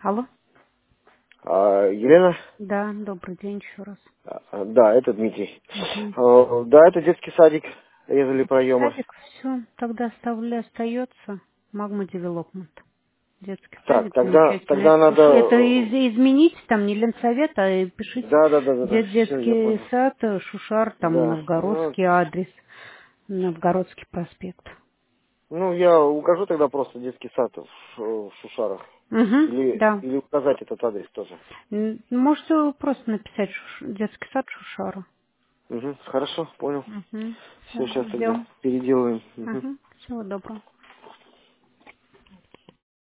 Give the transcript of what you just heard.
Алло? Елена? Да, добрый день еще раз. Да, это Дмитрий. Мгм. Да, это детский садик, езали проема. Садик, все, тогда остается Магма Девелопмент. Детский Так, садик, замечательно. тогда надо... Это изменить, там не Ленсовет, а и пишите Да, все, я детский понял. сад, Шушар, там Да, ну, Новгородский адрес, Новгородский проспект. я укажу тогда просто детский сад в Шушарах. Угу, да. Или указать этот адрес тоже. Можете просто написать детский сад Шушара. Хорошо, понял. Угу. Все, Все, сейчас тогда ждем. переделаем. Угу. Всего доброго.